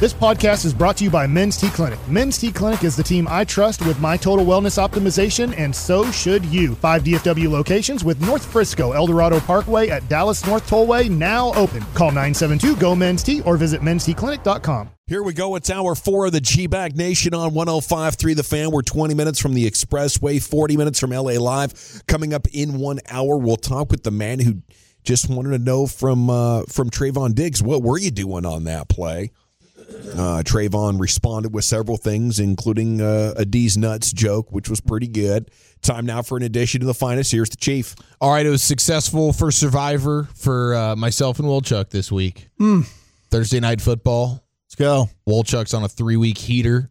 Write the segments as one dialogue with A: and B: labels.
A: This podcast is brought to you by Men's T Clinic. Men's T Clinic is the team I trust with my total wellness optimization, and so should you. 5 DFW locations with North Frisco, Eldorado Parkway at Dallas North Tollway now open. Call 972-GO-MEN'S-T or visit mensteclinic.com.
B: Here we go. It's hour 4 of the G-Bag Nation on 105.3 The Fan. We're 20 minutes from the Expressway, 40 minutes from LA Live. Coming up in 1 hour, we'll talk with the man who just wanted to know from Trayvon Diggs, what were you doing on that play? Trayvon responded with several things, including a D's Nuts joke, which was pretty good. Time now for an edition of the finest. Here's the Chief.
C: All right, it was successful for Survivor for myself and Wolchuk this week. Thursday Night Football.
D: Let's go.
C: Wolchuk's on a 3-week heater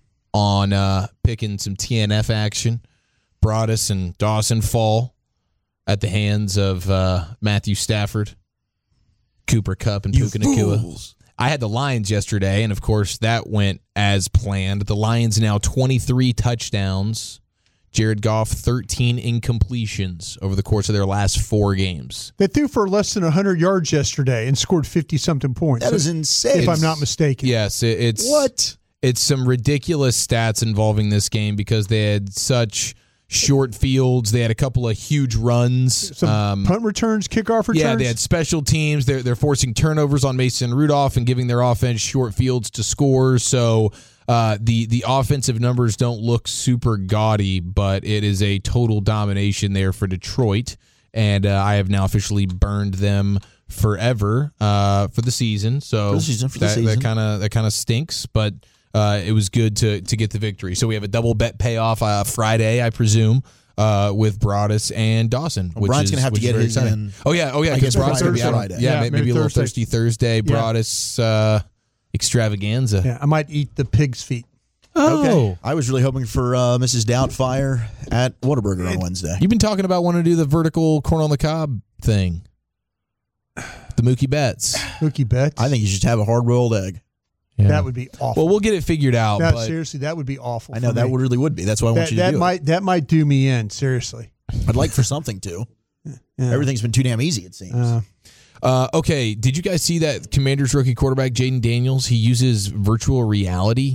C: on picking some TNF action. Broadus and Dawson fall at the hands of Matthew Stafford, Cooper Kupp, and Puka Nacua. I had the Lions yesterday, and of course that went as planned. The Lions now 23 touchdowns. Jared Goff 13 incompletions over the course of their last 4 games.
E: They threw for less than 100 yards yesterday and scored 50-something points.
D: That is insane.
E: If I'm not mistaken.
C: Yes, it's
D: what?
C: It's some ridiculous stats involving this game because they had such short fields. They had a couple of huge runs.
E: Some punt returns, kickoff returns.
C: Yeah, they had special teams. They're forcing turnovers on Mason Rudolph and giving their offense short fields to score. So the offensive numbers don't look super gaudy, but it is a total domination there for Detroit. And I have now officially burned them forever for the season. So that kind of stinks, but it was good to get the victory. So we have a double bet payoff Friday, I presume, with Broadus and Dawson.
D: Well, Brian's going to have to get his in.
C: Oh, yeah, because Broadus going to be out on, maybe a little thirsty Thursday.
E: Yeah.
C: Broadus extravaganza.
E: Yeah, I might eat the pig's feet.
C: Oh.
D: Okay. I was really hoping for Mrs. Doubtfire at Whataburger on Wednesday.
C: You've been talking about wanting to do the vertical corn on the cob thing. The Mookie Betts.
E: Mookie Betts?
D: I think you should have a hard-boiled egg.
C: Yeah.
E: That would be awful.
C: Well, we'll get it figured out.
E: No,
C: but
E: seriously, that would be awful.
D: I know, that really would be. That's why I want you to do it.
E: That might do me in, seriously.
D: I'd like for something to. Yeah. Everything's been too damn easy, it seems.
C: Okay, did you guys see that Commanders rookie quarterback Jaden Daniels? He uses virtual reality,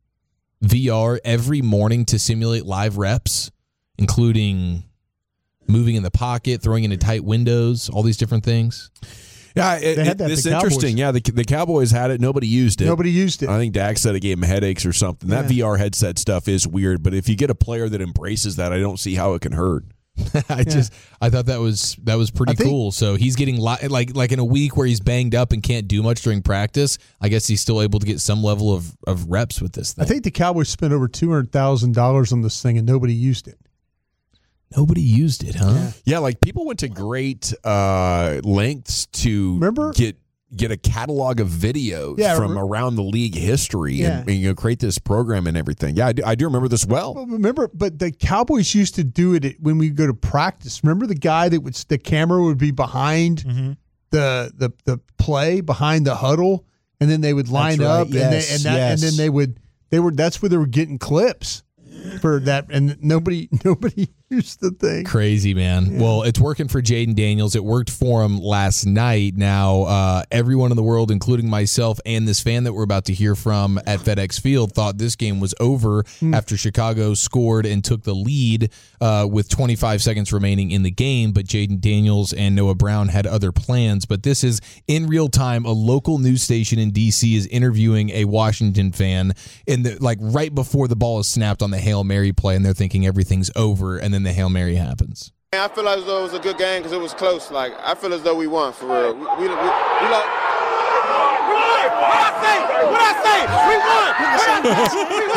C: VR, every morning to simulate live reps, including moving in the pocket, throwing into tight windows, all these different things.
B: Yeah, it's interesting. Yeah, the Cowboys had it. Nobody used it. I think Dak said it gave him headaches or something. That VR headset stuff is weird, but if you get a player that embraces that, I don't see how it can hurt.
C: I thought that was pretty cool. So he's getting like in a week where he's banged up and can't do much during practice. I guess he's still able to get some level of reps with this thing.
E: I think the Cowboys spent over $200,000 on this thing and nobody used it.
C: Nobody used it, huh?
B: Yeah, like people went to great lengths to get a catalog of videos from around the league history and create this program and everything. Yeah, I do remember this well.
E: But the Cowboys used to do it when we go to practice. Remember the guy that the camera would be behind the play, behind the huddle, and then they would line up, and then they would that's where they were getting clips for that, and nobody used the thing.
C: Crazy, man. Yeah. Well, it's working for Jaden Daniels. It worked for him last night. Now, everyone in the world, including myself and this fan that we're about to hear from at FedEx Field, thought this game was over after Chicago scored and took the lead with 25 seconds remaining in the game. But Jaden Daniels and Noah Brown had other plans. But this is in real time. A local news station in D.C. is interviewing a Washington fan right before the ball is snapped on the Hail Mary play, and they're thinking everything's over, and then the Hail Mary happens.
F: I feel as though it was a good game because it was close. Like, I feel as though we won, for real. We like... What I say? We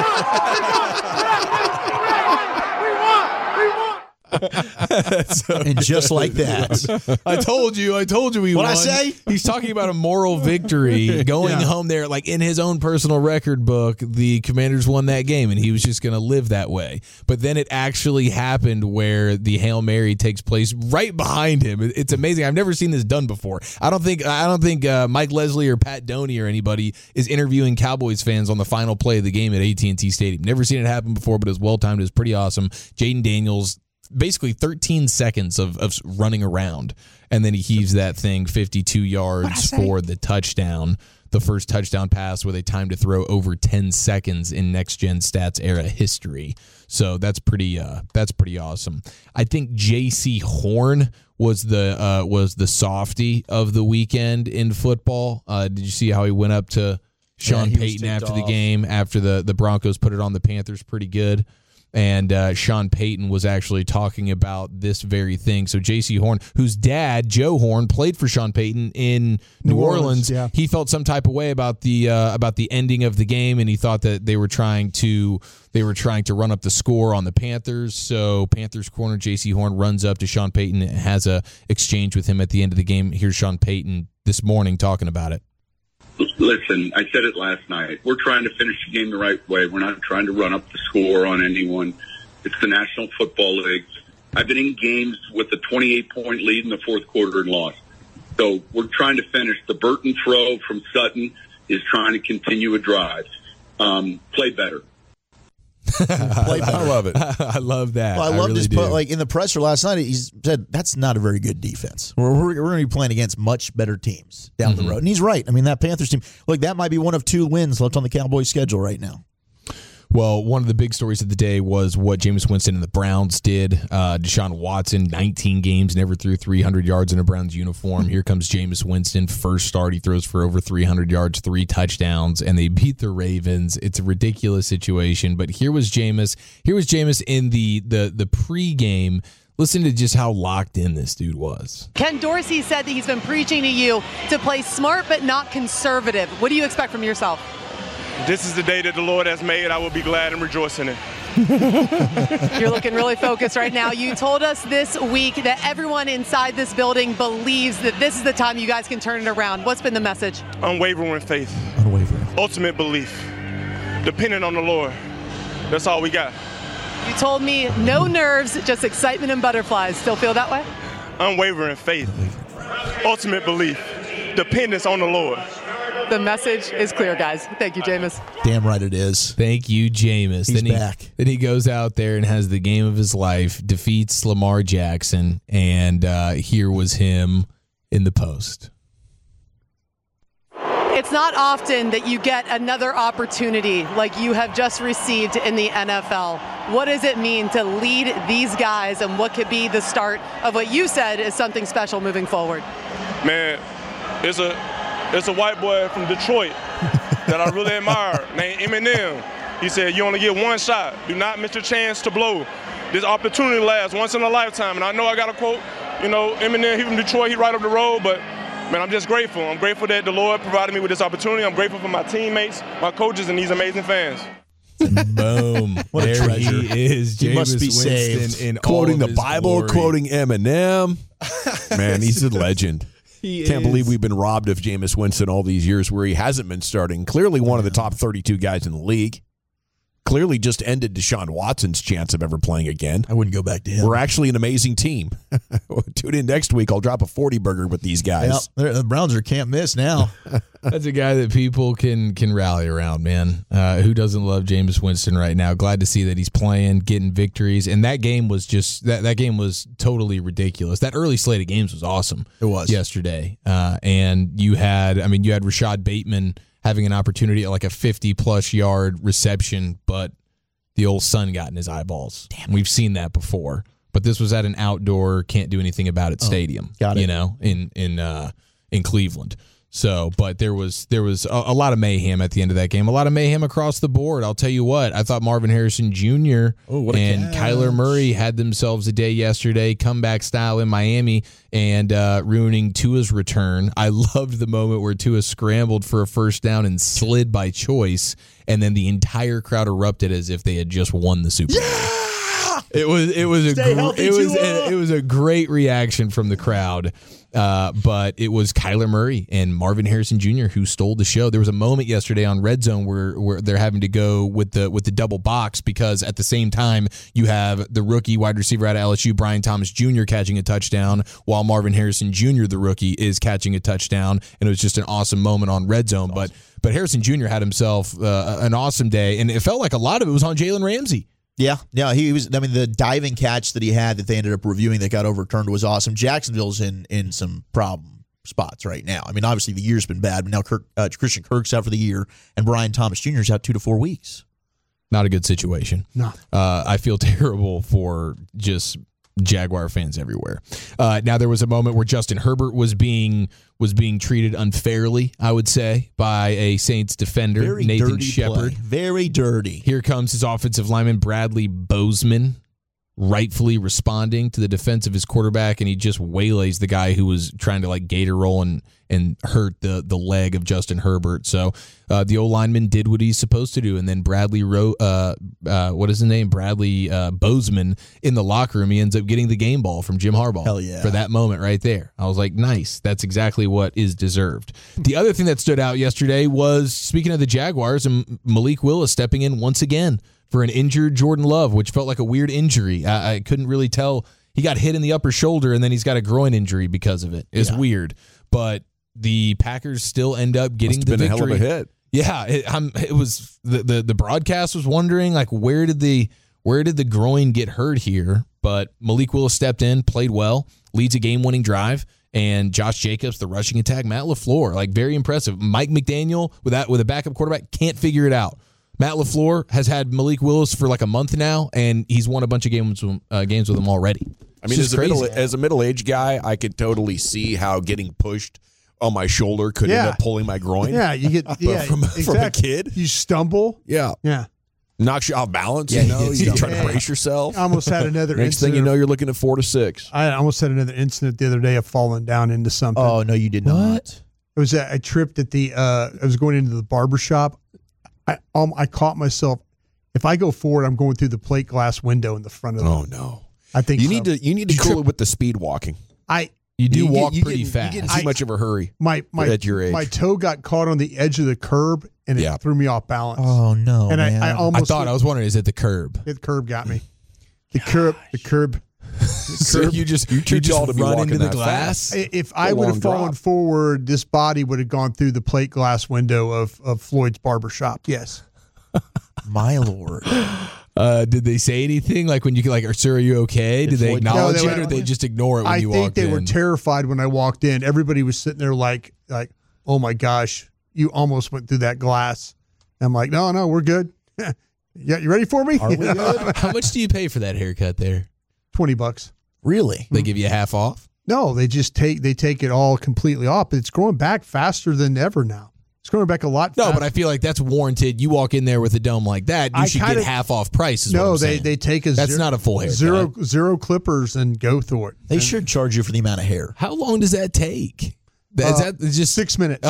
F: won!
D: And just like that.
C: I told you he won.
D: What'd I say?
C: He's talking about a moral victory going home there. Like in his own personal record book, the Commanders won that game, and he was just going to live that way. But then it actually happened where the Hail Mary takes place right behind him. It's amazing. I've never seen this done before. I don't think Mike Leslie or Pat Doney or anybody is interviewing Cowboys fans on the final play of the game at AT&T Stadium. Never seen it happen before, but it was well-timed. It was pretty awesome. Jaden Daniels, basically 13 seconds of running around, and then he heaves that thing 52 yards for the touchdown. the first touchdown pass with a time to throw over 10 seconds in Next Gen Stats era history. So that's pretty awesome. I think J.C. Horn was the softie of the weekend in football. Did you see how he went up to Sean Payton after the game, after the Broncos put it on the Panthers pretty good? And Sean Payton was actually talking about this very thing. So J.C. Horn, whose dad, Joe Horn, played for Sean Payton in New Orleans, he felt some type of way about the ending of the game, and he thought that they were trying to run up the score on the Panthers. So Panthers corner J.C. Horn runs up to Sean Payton and has a exchange with him at the end of the game. Here's Sean Payton this morning talking about it.
G: Listen, I said it last night. We're trying to finish the game the right way. We're not trying to run up the score on anyone. It's the National Football League. I've been in games with a 28-point lead in the fourth quarter and lost. So we're trying to finish. The Burton throw from Sutton is trying to continue a drive. Play better.
B: I love it.
C: I love that.
D: Well, I love
C: really
D: this.
C: do.
D: Like in the presser last night, he said that's not a very good defense. We're going to be playing against much better teams down the road, and he's right. I mean, that Panthers team, look, that might be one of 2 wins left on the Cowboys' schedule right now.
C: Well, one of the big stories of the day was what Jameis Winston and the Browns did. Deshaun Watson, 19 games, never threw 300 yards in a Browns uniform. Here comes Jameis Winston. First start, he throws for over 300 yards, 3 touchdowns, and they beat the Ravens. It's a ridiculous situation. But here was Jameis. In the pregame. Listen to just how locked in this dude was.
H: Ken Dorsey said that he's been preaching to you to play smart but not conservative. What do you expect from yourself?
I: This is the day that the Lord has made. I will be glad and rejoice in it.
H: You're looking really focused right now. You told us this week that everyone inside this building believes that this is the time you guys can turn it around. What's been the message?
I: Unwavering faith. Ultimate belief. Dependent on the Lord. That's all we got.
H: You told me no nerves, just excitement and butterflies. Still feel that way?
I: Unwavering faith. Ultimate belief. Dependence on the Lord.
H: The message is clear, guys. Thank you, Jameis.
D: Damn right it is.
C: Thank you, Jameis.
D: He's back.
C: Then he goes out there and has the game of his life, defeats Lamar Jackson, and here was him in the post.
H: It's not often that you get another opportunity like you have just received in the NFL. What does it mean to lead these guys, and what could be the start of what you said is something special moving forward?
I: Man, it's a white boy from Detroit that I really admire named Eminem. He said, you only get one shot. Do not miss your chance to blow. This opportunity lasts once in a lifetime. And I know I got to quote, Eminem, he from Detroit, he right up the road, but man, I'm just grateful. I'm grateful that the Lord provided me with this opportunity. I'm grateful for my teammates, my coaches, and these amazing fans.
C: Boom.
D: What a treasure.
C: He is.
D: He must
C: Jameis
D: be
C: Winston
D: saved.
C: in
B: Quoting
C: all
B: the
C: of his
B: Bible,
C: glory.
B: quoting Eminem. Man, he's a legend. Can't believe we've been robbed of Jameis Winston all these years where he hasn't been starting. Clearly one of the top 32 guys in the league. Clearly just ended Deshaun Watson's chance of ever playing again.
D: I wouldn't go back to him.
B: We're actually an amazing team. Tune in next week. I'll drop a 40 burger with these guys.
D: Yeah, the Browns are can't miss now.
C: That's a guy that people can rally around, man. Who doesn't love Jameis Winston right now? Glad to see that he's playing, getting victories. And that game was just that game was totally ridiculous. That early slate of games was awesome.
D: It was
C: yesterday. And you had Rashad Bateman having an opportunity at like a 50-plus yard reception, but the old sun got in his eyeballs. Damn. We've seen that before. But this was at an outdoor, can't do anything about it stadium.
D: Got it.
C: In Cleveland. So, but there was a lot of mayhem at the end of that game. A lot of mayhem across the board. I'll tell you what. I thought Marvin Harrison Jr. and Kyler Murray had themselves a day yesterday, comeback style in Miami, and ruining Tua's return. I loved the moment where Tua scrambled for a first down and slid by choice, and then the entire crowd erupted as if they had just won the Super Bowl.
D: Yeah!
C: It was a great reaction from the crowd. But it was Kyler Murray and Marvin Harrison Jr. who stole the show. There was a moment yesterday on Red Zone where they're having to go with the double box because at the same time you have the rookie wide receiver out of LSU, Brian Thomas Jr. catching a touchdown while Marvin Harrison Jr., the rookie, is catching a touchdown. And it was just an awesome moment on Red Zone. Awesome. But Harrison Jr. had himself an awesome day, and it felt like a lot of it was on Jalen Ramsey.
D: Yeah, he was. I mean, the diving catch that he had that they ended up reviewing that got overturned was awesome. Jacksonville's in some spots right now. I mean, obviously the year's been bad, but now Christian Kirk's out for the year, and Brian Thomas Jr. is out 2 to 4 weeks.
C: Not a good situation.
E: No.
C: I feel terrible for just Jaguar fans everywhere. Now there was a moment where Justin Herbert was being treated unfairly, I would say, by a Saints defender,
D: Very
C: Nathan
D: dirty
C: Shepard.
D: play. Very dirty.
C: Here comes his offensive lineman, Bradley Bozeman, rightfully responding to the defense of his quarterback, and he just waylays the guy who was trying to gator roll and hurt the leg of Justin Herbert. So the O-lineman did what he's supposed to do, and then Bradley what is his name? Bradley Bozeman in the locker room, he ends up getting the game ball from Jim Harbaugh.
D: Hell yeah.
C: For that moment right there. I was like, nice. That's exactly what is deserved. The other thing that stood out yesterday was, speaking of the Jaguars, and Malik Willis stepping in once again for an injured Jordan Love, which felt like a weird injury. I couldn't really tell. He got hit in the upper shoulder, and then he's got a groin injury because of it. It's weird. But the Packers still end up getting the victory.
B: Must have been a hell of a hit.
C: Yeah, it was the broadcast was wondering where did the groin get hurt here? But Malik Willis stepped in, played well, leads a game-winning drive, and Josh Jacobs, the rushing attack, Matt LaFleur, very impressive. Mike McDaniel with a backup quarterback can't figure it out. Matt LaFleur has had Malik Willis for a month now, and he's won a bunch of games with him already.
B: I mean, as a middle-aged guy, I could totally see how getting pushed on my shoulder could end up pulling my groin.
E: Yeah, you get
B: from a kid.
E: You stumble.
B: Yeah. Knocks you off balance.
D: Yeah,
B: you're trying to brace yourself.
E: I almost had another
B: Next
E: incident.
B: thing you know, you're looking at 4 to 6.
E: I almost had another incident the other day of falling down into something.
D: Oh, no, you did not.
E: It was I tripped at I was going into the barber shop. I caught myself. If I go forward, I'm going through the plate glass window in the front of the.
B: Oh no!
E: I think
B: you need to cool it with the speed walking.
C: You walk pretty fast.
B: You get in too much of a hurry.
E: At your age, my toe got caught on the edge of the curb and it threw me off balance.
D: Oh no!
E: And
D: man.
E: I almost.
C: I was wondering, is it the curb?
E: The curb got me. The curb.
C: So you just run into the glass.
E: If I would have fallen forward, this body would have gone through the plate glass window of Floyd's barbershop. Yes.
D: My Lord.
C: Did they say anything? When you sir, are you okay? Did they acknowledge it, or did they just ignore it when you walked in? I think
E: they were terrified when I walked in. Everybody was sitting there like, oh my gosh, you almost went through that glass. I'm like, no, we're good. Yeah, you ready for me?
D: Are we good?
C: How much do you pay for that haircut there?
E: $20.
D: Really?
C: They give you half off?
E: No, they just take it all completely off. But it's growing back faster than ever now. It's growing back a lot faster.
C: No, but I feel like that's warranted. You walk in there with a dome like that, you should get half off price.
E: They take
C: that's not a full haircut.
E: Zero clippers and go through it.
D: They should charge you for the amount of hair.
C: How long does that take? Is that just
E: 6 minutes?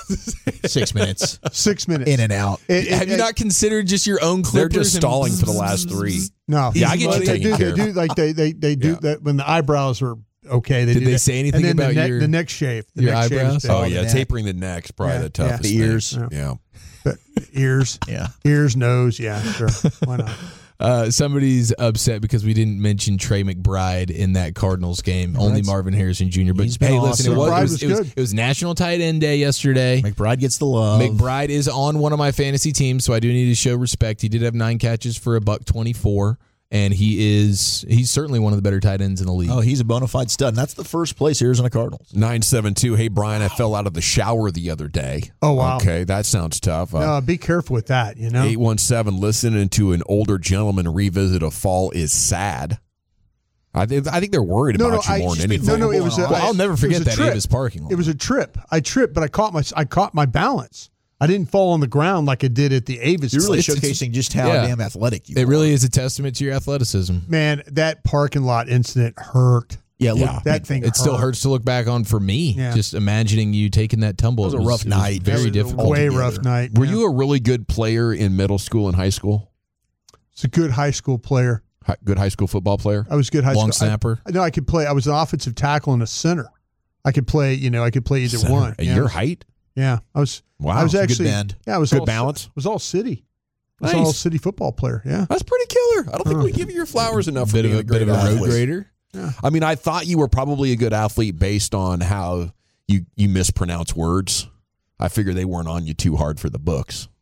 D: 6 minutes.
E: 6 minutes.
D: In and out.
C: Have you not considered just your own clippers?
B: They're just stalling for the last 3.
E: No.
C: Yeah, I get you taking care of.
E: They do that when the eyebrows are okay.
C: Did they say anything about
E: the neck shave?
C: Your eyebrows?
B: Oh, yeah. Tapering the neck's probably the toughest.
D: The ears.
B: Yeah.
E: The ears.
D: Yeah.
E: Ears, nose. Yeah, sure. Why not?
C: Somebody's upset because we didn't mention Trey McBride in that Cardinals game. Only Marvin Harrison Jr. But hey, listen, it was National Tight End Day yesterday.
D: McBride gets the love.
C: McBride is on one of my fantasy teams, so I do need to show respect. He did have 9 catches for $124. And he's certainly one of the better tight ends in the league.
D: Oh, he's a bona fide stud. And that's the first place Arizona Cardinals.
B: 972. Hey, Brian, I fell out of the shower the other day.
E: Oh, wow.
B: Okay, that sounds tough.
E: Be careful with that,
B: 817, listening to an older gentleman revisit a fall is sad. I think they're worried about you more than anything.
E: No, it was
C: I'll never forget that Avis parking lot.
E: It was a trip. I tripped, but I caught my balance. I didn't fall on the ground like I did at the Avis.
D: You're really showcasing just how damn athletic you are.
C: It really is a testament to your athleticism.
E: Man, that parking lot incident hurt.
D: Yeah,
E: that thing.
C: It still hurts to look back on for me.
E: Yeah.
C: Just imagining you taking that tumble.
D: It was a rough night.
C: Very difficult.
E: Way rough night.
B: Were you a really good player in middle school and high school?
E: It's a good high school player.
B: Good high school football player?
E: I was good high school.
C: Long snapper?
E: I could play. I was an offensive tackle and a center. I could play, either
B: center.
E: one.
B: At your height?
E: Yeah, I was.
B: Wow,
E: I was actually.
D: Good band.
E: Yeah, I was
B: good
E: all,
B: balance.
E: Was all city.
B: Nice.
E: Was all city football player. Yeah,
B: that's pretty killer. I don't think we give you your flowers enough.
C: Bit of a road grader.
E: Yeah.
B: I mean, I thought you were probably a good athlete based on how you mispronounce words. I figured they weren't on you too hard for the books.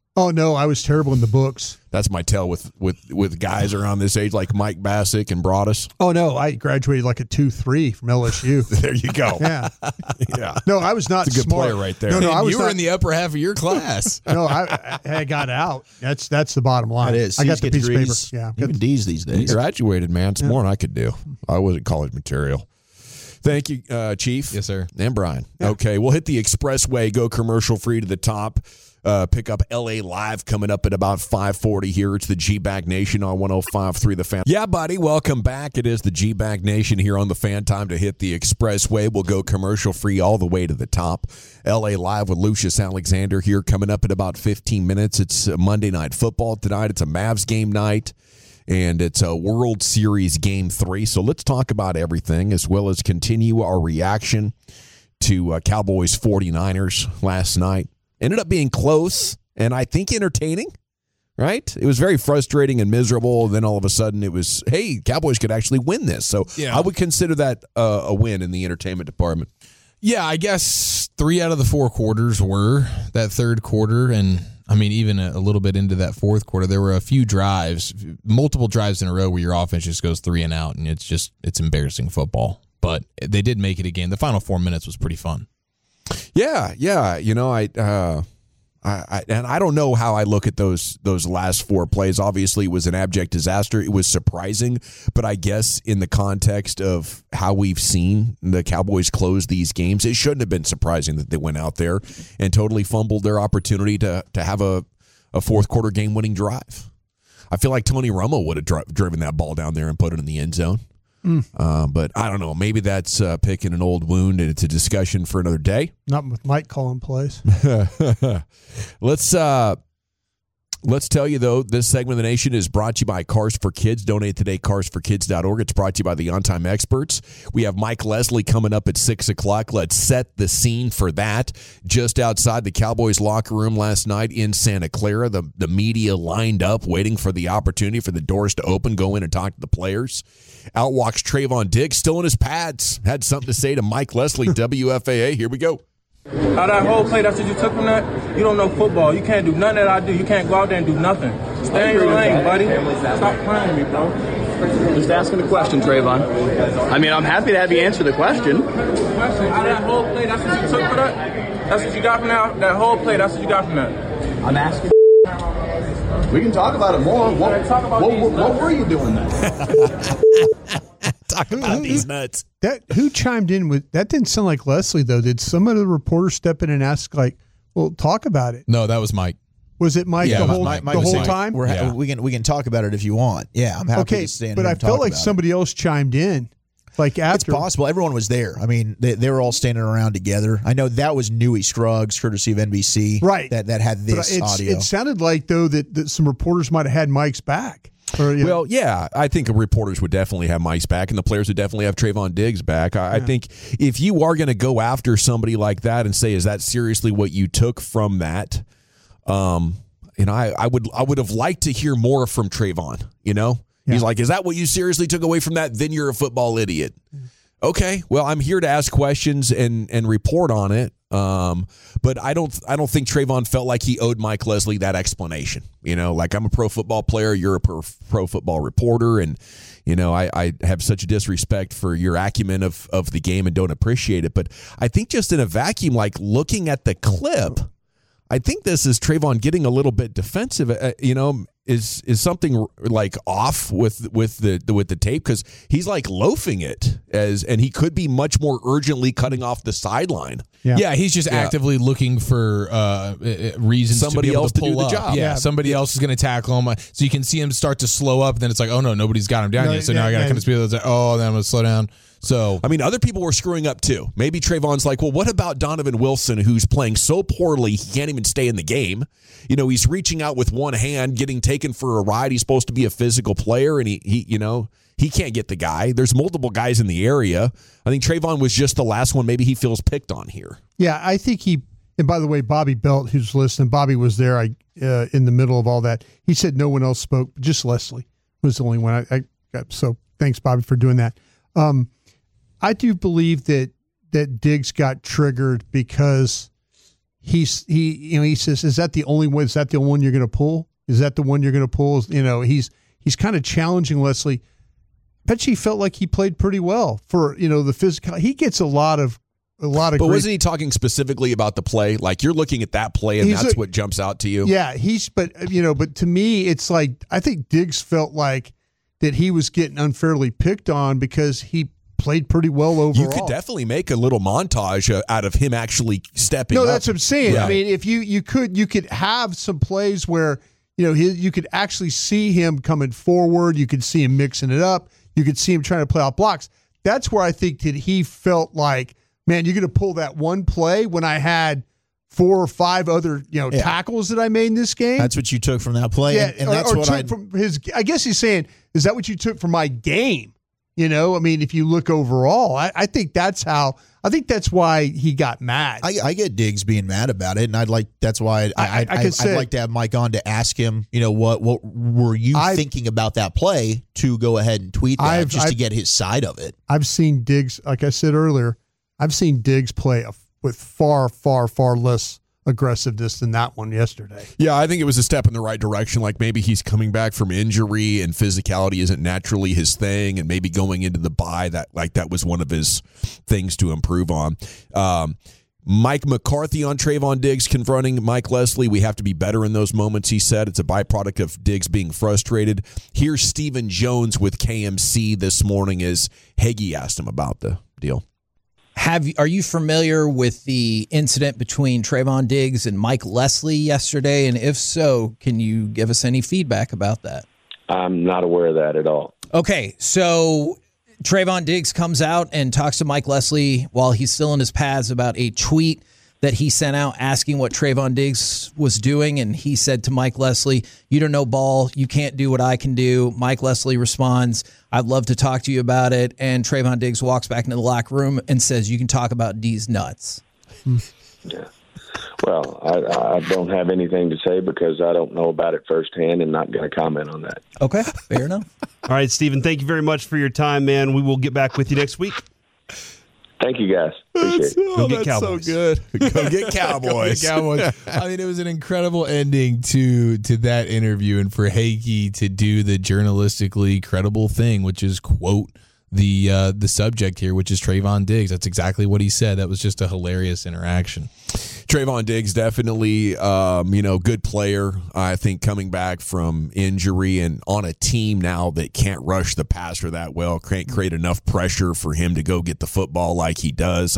E: Oh, no, I was terrible in the books.
B: That's my tell with guys around this age like Mike Bassick and Broadus.
E: Oh, no, I graduated like a 2.3 from LSU.
B: There you go.
E: Yeah.
B: Yeah.
E: No, I was not
B: That's a good
E: smart.
B: player right there.
E: No, I was
C: you were in the upper half of your class.
E: No, I got out. That's the bottom line.
D: That is.
E: I got the piece
D: degrees,
E: of paper. Yeah.
D: Even D's these
B: You
D: days.
B: graduated, man. It's more than I could do. I wasn't college material. Thank you, Chief.
C: Yes, sir.
B: And Brian. Yeah. Okay, we'll hit the expressway, go commercial free to the top. Pick up LA Live coming up at about 5:40 here. It's the G-Bag Nation on 105.3 The Fan. Yeah, buddy, welcome back. It is the G-Bag Nation here on The Fan. Time to hit the expressway. We'll go commercial free all the way to the top. LA Live with Lucius Alexander here coming up in about 15 minutes. It's Monday Night Football tonight. It's a Mavs game night. And it's a World Series Game 3. So let's talk about everything as well as continue our reaction to Cowboys 49ers last night. Ended up being close and I think entertaining, right? It was very frustrating and miserable. Then all of a sudden it was, hey, Cowboys could actually win this. So yeah. I would consider that a win in the entertainment department.
C: Yeah, I guess 3 out of the 4 quarters were that third quarter. And I mean, even a little bit into that fourth quarter, there were a few drives, multiple drives in a row where your offense just goes 3 and out. And it's embarrassing football. But they did make it a game. The final 4 minutes was pretty fun.
B: Yeah. You know, I don't know how I look at those last 4 plays. Obviously, it was an abject disaster. It was surprising, but I guess in the context of how we've seen the Cowboys close these games, it shouldn't have been surprising that they went out there and totally fumbled their opportunity to have a fourth quarter game-winning drive. I feel like Tony Romo would have driven that ball down there and put it in the end zone. But I don't know. Maybe that's picking an old wound, and it's a discussion for another day.
E: Not with Mike calling plays.
B: Let's tell you, though, this segment of the nation is brought to you by Cars for Kids. Donate today, carsforkids.org. It's brought to you by the On-Time Experts. We have Mike Leslie coming up at 6 o'clock. Let's set the scene for that. Just outside the Cowboys locker room last night in Santa Clara, the media lined up waiting for the opportunity for the doors to open, go in and talk to the players. Out walks Trayvon Diggs, still in his pads. Had something to say to Mike Leslie, WFAA. Here we go.
J: How that whole play, that's what you took from that? You don't know football. You can't do nothing that I do. You can't go out there and do nothing. Stay in your lane, buddy. Stop playing me, bro.
K: Just asking a question, Trayvon. I mean, I'm happy to have you answer the question.
J: How that whole play, that's what you took for that? That's what you got from that whole play, that's what you got from that?
K: I'm asking. We can talk about it more. What were you doing then?
B: Talk about these nuts.
E: Who chimed in with that? Didn't sound like Leslie though. Did some of the reporters step in and ask like, "Well, talk about it"?
C: No, that was Mike.
E: Was it Mike the whole time?
D: We can talk about it if you want. Yeah, I'm happy to stand.
E: But
D: here
E: I
D: and talk
E: felt like
D: about
E: somebody else chimed in. Like after,
D: it's possible. Everyone was there. I mean, they were all standing around together. I know that was Newey Scruggs, courtesy of NBC,
E: right?
D: That had this audio.
E: It sounded like though that some reporters might have had Mike's back.
B: Well, yeah, I think reporters would definitely have Mike's back, and the players would definitely have Trayvon Diggs back. I think if you are going to go after somebody like that and say, "Is that seriously what you took from that?" I would have liked to hear more from Trayvon. You know, he's like, "Is that what you seriously took away from that? Then you're a football idiot." Okay, well, I'm here to ask questions and report on it. But I don't think Trayvon felt like he owed Mike Leslie that explanation. You know, like, I'm a pro football player, you're a pro football reporter, and you know, I have such a disrespect for your acumen of the game and don't appreciate it. But I think just in a vacuum, like looking at the clip, I think this is Trayvon getting a little bit defensive. Is something like off with the tape, because he's like loafing it and he could be much more urgently cutting off the sideline.
C: Yeah, he's just actively looking for reasons
B: somebody
C: to be able
B: else
C: to pull
B: do the
C: up.
B: job.
C: Yeah, somebody else is going to tackle him. So you can see him start to slow up. Then it's like, oh no, nobody's got him down yet. So now I got to kind of speed up. Oh, then I'm going to slow down. So,
B: I mean, other people were screwing up too. Maybe Trayvon's like, well, what about Donovan Wilson, who's playing so poorly he can't even stay in the game? You know, he's reaching out with one hand, getting taken for a ride. He's supposed to be a physical player, and he can't get the guy. There's multiple guys in the area. I think Trayvon was just the last one. Maybe he feels picked on here.
E: Yeah, I think and by the way, Bobby Belt, who's listening, Bobby was there in the middle of all that. He said no one else spoke, but just Leslie was the only one. So thanks, Bobby, for doing that. I do believe that Diggs got triggered because he says, is that the only one? Is that the one you're going to pull? Is that the one you're going to pull? He's kind of challenging Leslie. Bet he felt like he played pretty well for, the physical. He gets a lot of. But
B: wasn't he talking specifically about the play? Like, you're looking at that play and that's what jumps out to you?
E: Yeah, but to me, it's like, I think Diggs felt like that he was getting unfairly picked on because he played pretty well overall.
B: You could definitely make a little montage out of him actually stepping up.
E: No, that's what I'm saying.
B: Right.
E: I mean, if you could have some plays where, you could actually see him coming forward. You could see him mixing it up. You could see him trying to play out blocks. That's where I think that he felt like, man, you're going to pull that one play when I had 4 or 5 other, tackles that I made in this game.
D: That's what you took from that play.
E: Yeah,
D: and that's what
E: from his. I guess he's saying, is that what you took from my game? I mean, if you look overall, I think that's how. I think that's why he got mad.
D: I get Diggs being mad about it, and that's why I'd like to have Mike on to ask him, what were you thinking about that play, to go ahead and tweet that to get his side of it.
E: I've seen Diggs, like I said earlier, I've seen Diggs play with far, far, far less aggressiveness than that one yesterday.
B: Yeah, I think it was a step in the right direction. Like, maybe he's coming back from injury and physicality isn't naturally his thing, and maybe going into the bye, that was one of his things to improve on. Mike McCarthy on Trayvon Diggs confronting Mike Leslie. We have to be better in those moments, he said. It's a byproduct of Diggs being frustrated. Here's Stephen Jones with KMC this morning as Hagee asked him about the deal.
L: Are you familiar with the incident between Trayvon Diggs and Mike Leslie yesterday? And if so, can you give us any feedback about that?
M: I'm not aware of that at all.
L: Okay, so Trayvon Diggs comes out and talks to Mike Leslie while he's still in his pads about a tweet that he sent out asking what Trayvon Diggs was doing. And he said to Mike Leslie, "You don't know ball. You can't do what I can do." Mike Leslie responds, "I'd love to talk to you about it." And Trayvon Diggs walks back into the locker room and says, "You can talk about D's nuts."
M: Yeah. Well, I don't have anything to say because I don't know about it firsthand and not going to comment on that.
L: Okay, fair enough.
N: All right, Stephen, thank you very much for your time, man. We will get back with you next week.
M: Thank you, guys. Appreciate it.
N: Go get Cowboys.
B: So good. Go get Cowboys.
C: I mean, it was an incredible ending to that interview, and for Hagee to do the journalistically credible thing, which is quote the subject here, which is Trayvon Diggs. That's exactly what he said. That was just a hilarious interaction.
B: Trayvon Diggs, definitely, good player. I think coming back from injury and on a team now that can't rush the passer that well, can't create enough pressure for him to go get the football like he does.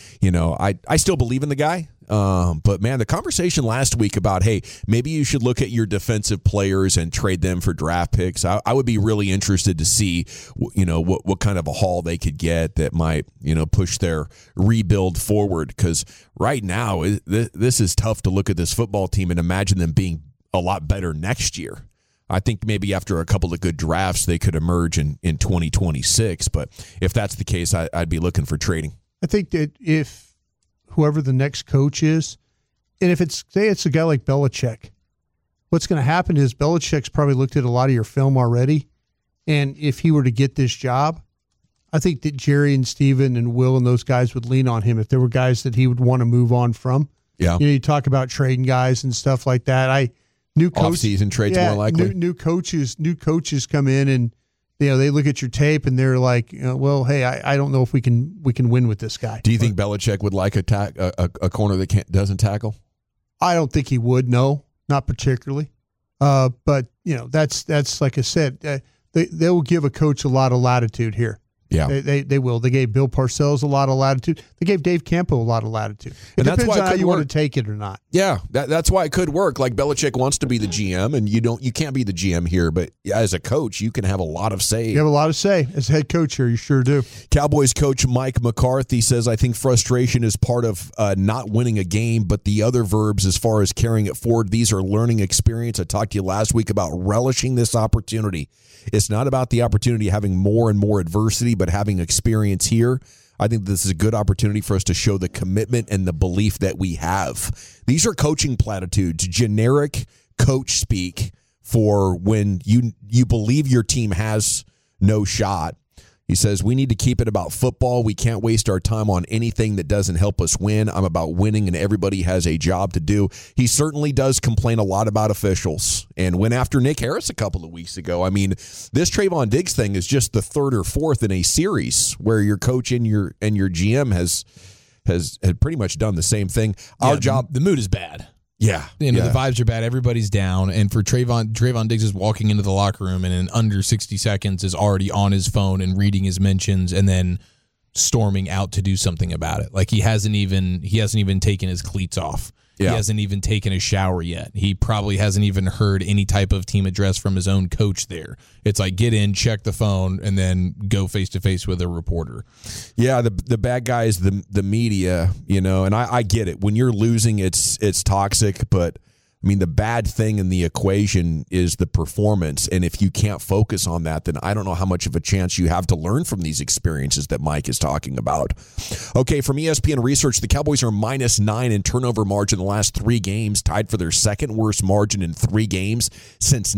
B: I still believe in the guy. But man, the conversation last week about, hey, maybe you should look at your defensive players and trade them for draft picks. I would be really interested to see, what kind of a haul they could get that might, push their rebuild forward. Because right now, this is tough to look at this football team and imagine them being a lot better next year. I think maybe after a couple of good drafts, they could emerge in 2026. But if that's the case, I'd be looking for trading.
E: I think that if whoever the next coach is, and if it's a guy like Belichick, what's going to happen is Belichick's probably looked at a lot of your film already, and if he were to get this job, I think that Jerry and Steven and Will and those guys would lean on him if there were guys that he would want to move on from.
B: Yeah,
E: you talk about trading guys and stuff like that. New coach,
B: off-season trades more likely.
E: New coaches come in and they look at your tape and they're like, well, hey, I don't know if we can win with this guy.
B: Do you think Belichick would like a corner that doesn't tackle?
E: I don't think he would. No, not particularly. But that's like I said, they will give a coach a lot of latitude here.
B: Yeah,
E: they will. They gave Bill Parcells a lot of latitude. They gave Dave Campo a lot of latitude. It
B: and that's
E: depends
B: why
E: on how you want to take it or not.
B: Yeah, that's why it could work. Like Belichick wants to be the GM, and you can't be the GM here. But as a coach, you can have a lot of say.
E: You have a lot of say as head coach here. You sure do.
B: Cowboys coach Mike McCarthy says, "I think frustration is part of not winning a game, but the other verbs as far as carrying it forward, these are learning experience. I talked to you last week about relishing this opportunity. It's not about the opportunity having more and more adversity, but having experience here. I think this is a good opportunity for us to show the commitment and the belief that we have." These are coaching platitudes, generic coach speak for when you believe your team has no shot. He says, we need to keep it about football. We can't waste our time on anything that doesn't help us win. I'm about winning, and everybody has a job to do. He certainly does complain a lot about officials and went after Nick Harris a couple of weeks ago. I mean, this Trayvon Diggs thing is just the third or fourth in a series where your coach and your GM has pretty much done the same thing. Our job,
C: the mood is bad.
B: Yeah.
C: The vibes are bad. Everybody's down. And for Trayvon Diggs is walking into the locker room and in under 60 seconds is already on his phone and reading his mentions and then storming out to do something about it. Like he hasn't even taken his cleats off.
B: Yeah.
C: He hasn't even taken a shower yet. He probably hasn't even heard any type of team address from his own coach there. It's like get in, check the phone, and then go face-to-face with a reporter.
B: Yeah, the bad guys, the media, and I get it. When you're losing, it's toxic, but I mean, the bad thing in the equation is the performance, and if you can't focus on that, then I don't know how much of a chance you have to learn from these experiences that Mike is talking about. Okay, from ESPN research, the Cowboys are -9 in turnover margin the last 3 games, tied for their second worst margin in 3 games since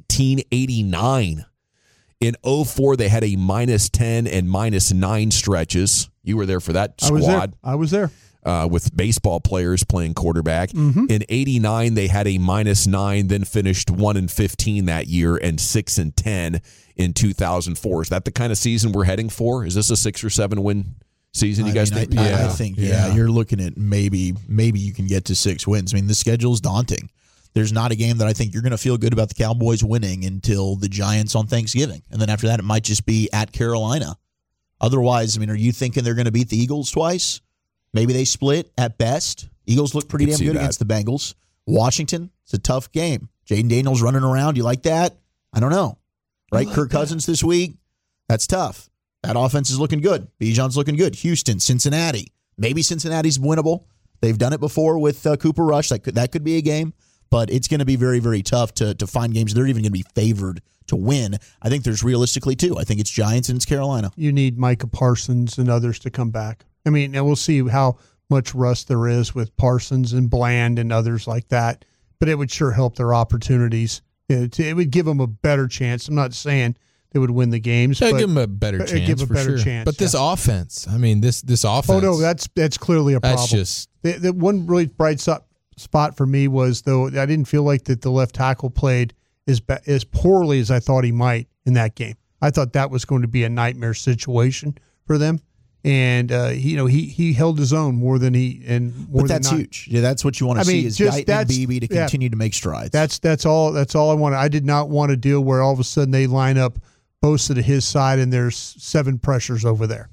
B: 1989. In 2004, they had a -10 and -9 stretches. You were there for that squad.
E: I was there.
B: With baseball players playing quarterback.
E: Mm-hmm.
B: In 89, they had a -9, then finished 1-15 that year and 6-10 in 2004. Is that the kind of season we're heading for? Is this a 6 or 7 win season, you guys think?
D: I think, you're looking at maybe you can get to 6 wins. I mean, the schedule's daunting. There's not a game that I think you're going to feel good about the Cowboys winning until the Giants on Thanksgiving. And then after that, it might just be at Carolina. Otherwise, I mean, are you thinking they're going to beat the Eagles twice? Maybe they split at best. Eagles look pretty damn good against the Bengals. Washington, it's a tough game. Jaden Daniels running around. You like that? I don't know. Right? Kirk Cousins this week. That's tough. That offense is looking good. Bijan's looking good. Houston, Cincinnati. Maybe Cincinnati's winnable. They've done it before with Cooper Rush. That could be a game. But it's going to be very, very tough to find games. They're even going to be favored to win. I think there's realistically 2. I think it's Giants and it's Carolina.
E: You need Micah Parsons and others to come back. I mean, and we'll see how much rust there is with Parsons and Bland and others like that. But it would sure help their opportunities. It would give them a better chance. I'm not saying they would win the games.
C: It'd
E: but
C: give them a better chance.
E: Give a better chance.
C: But this offense, I mean, this offense.
E: Oh no, that's clearly a problem.
C: That's just
E: the one really bright spot for me was, though, I didn't feel like that the left tackle played as poorly as I thought he might in that game. I thought that was going to be a nightmare situation for them. And he held his own more than he and more.
D: But that's huge. Yeah, that's what you want to see is Guyton and Beebe to continue to make strides.
E: That's all I wanted. I did not want a deal where all of a sudden they line up both to his side and there's 7 pressures over there.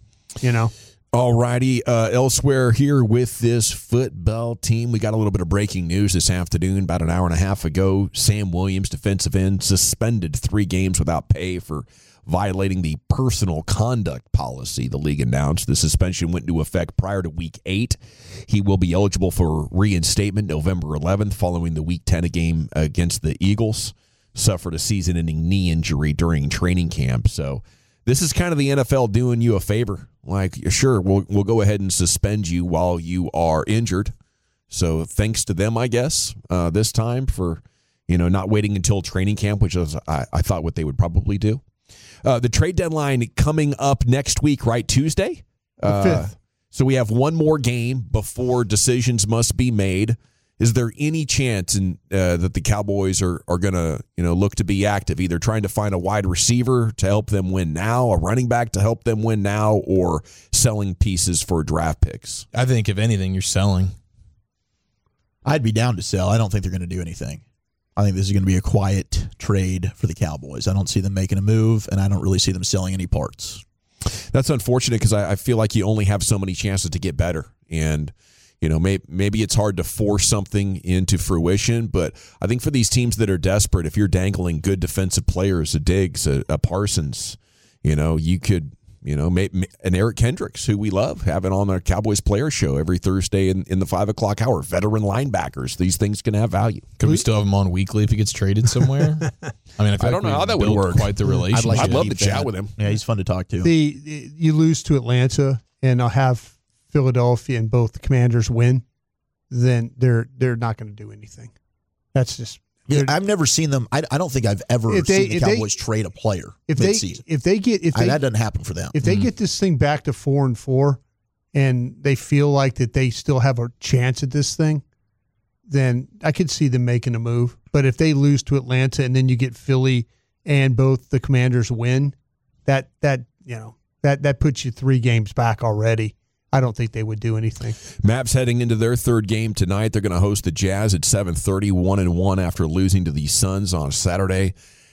B: All righty. Elsewhere here with this football team, we got a little bit of breaking news this afternoon. About an hour and a half ago, Sam Williams, defensive end, suspended 3 games without pay for violating the personal conduct policy the league announced. The suspension went into effect prior to Week 8. He will be eligible for reinstatement November 11th following the Week 10 game against the Eagles. Suffered a season-ending knee injury during training camp. So this is kind of the NFL doing you a favor. Like, sure, we'll go ahead and suspend you while you are injured. So thanks to them, I guess, this time for not waiting until training camp, which is I thought what they would probably do. The trade deadline coming up next week, right? Tuesday?
E: The 5th.
B: So we have one more game before decisions must be made. Is there any chance that the Cowboys are going to look to be active, either trying to find a wide receiver to help them win now, a running back to help them win now, or selling pieces for draft picks?
C: I think, if anything, you're selling.
D: I'd be down to sell. I don't think they're going to do anything. I think this is going to be a quiet trade for the Cowboys. I don't see them making a move, and I don't really see them selling any parts.
B: That's unfortunate because I feel like you only have so many chances to get better. And, maybe it's hard to force something into fruition, but I think for these teams that are desperate, if you're dangling good defensive players, a Diggs, a Parsons, you could, and Eric Kendricks, who we love having on our Cowboys Player Show every Thursday in the 5 o'clock hour. Veteran linebackers. These things can have value.
C: Could we still have him on weekly if he gets traded somewhere? I mean, I don't know how that would work. Quite the relationship.
B: I'd love to chat with him.
D: Yeah, he's fun to talk to.
E: You lose to Atlanta, and I'll have Philadelphia and both the Commanders win, then they're not going to do anything. That's just
D: Yeah, I've never seen them. I don't think I've ever seen the Cowboys trade a player mid-season. That doesn't happen for them.
E: If they get this thing back to 4-4, and they feel like that they still have a chance at this thing, then I could see them making a move. But if they lose to Atlanta and then you get Philly and both the Commanders win, that puts you 3 games back already. I don't think they would do anything.
B: Mavs heading into their third game tonight. They're going to host the Jazz at 7:30, 1-1 after losing to the Suns on Saturday.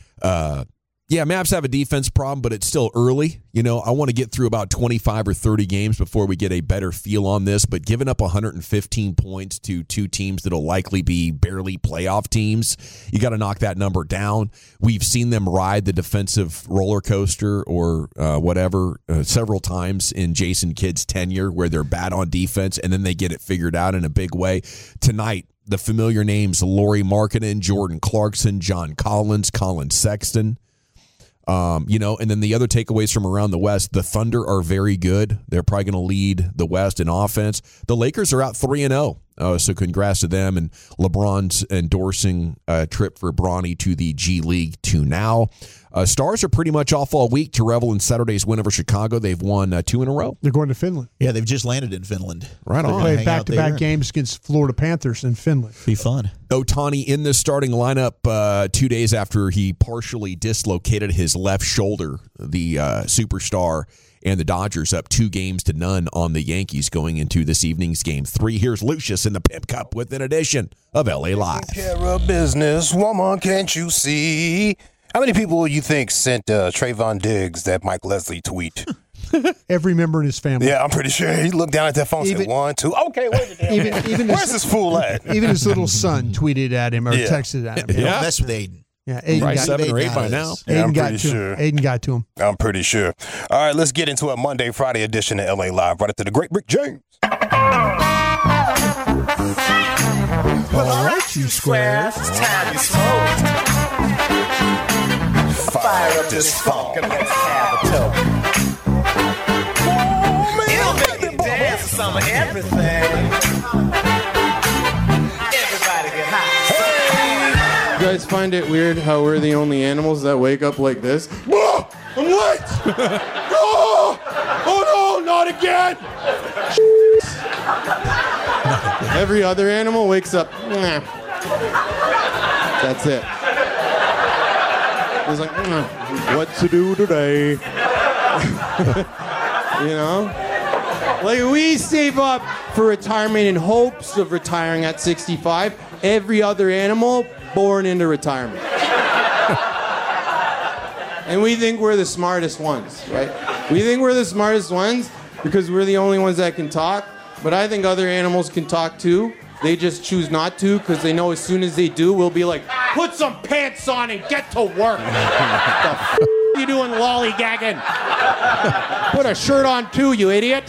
B: Mavs have a defense problem, but it's still early. I want to get through about 25 or 30 games before we get a better feel on this. But giving up 115 points to 2 teams that will likely be barely playoff teams, you got to knock that number down. We've seen them ride the defensive roller coaster or whatever several times in Jason Kidd's tenure, where they're bad on defense and then they get it figured out in a big way. Tonight, the familiar names Lauri Markkanen, Jordan Clarkson, John Collins, Colin Sexton. And then the other takeaways from around the West, the Thunder are very good. They're probably going to lead the West in offense. The Lakers are out 3-0. So congrats to them. And LeBron's endorsing a trip for Bronny to the G League to now. Stars are pretty much off all week to revel in Saturday's win over Chicago. They've won 2 in a row.
E: They're going to Finland.
D: Yeah, they've just landed in Finland.
B: Right on.
E: They play back-to-back games against Florida Panthers in Finland.
D: Be fun.
B: Ohtani in the starting lineup 2 days after he partially dislocated his left shoulder, the superstar, and the Dodgers up 2-0 on the Yankees going into this evening's Game 3. Here's Lucius in the Pimp Cup with an edition of LA Live.
O: Take care of business, woman, can't you see? How many people you think sent Trayvon Diggs that Mike Leslie tweet?
E: Every member in his family.
O: Yeah, I'm pretty sure. He looked down at that phone and said, 1, 2. Okay, where's the damn where's this fool at?
E: Even his little son tweeted at him or texted at him.
D: Yeah, that's with Aiden.
E: Yeah, Aiden
B: right,
E: got
B: 7 or 8 by now.
O: I'm pretty sure.
E: Aiden got to him.
O: I'm pretty sure. All right, let's get into a Monday, Friday edition of LA Live. Right after the great Rick James.
E: Well, all right, you squares.
O: It's time to smoke. Fire up this funk and let's have a talk. It'll make you dance to some of everything. Everybody get high.
P: You guys find it weird how we're the only animals that wake up like this? Whoa! I'm late! Oh no, not again! Every other animal wakes up. Nah. That's it. It's like, what to do today? Like we save up for retirement in hopes of retiring at 65. Every other animal born into retirement. And we think we're the smartest ones, right? We think we're the smartest ones because we're the only ones that can talk. But I think other animals can talk too. They just choose not to because they know as soon as they do, we'll be like, put some pants on and get to work. The f*** you doing lollygagging? Put a shirt on too, you idiot.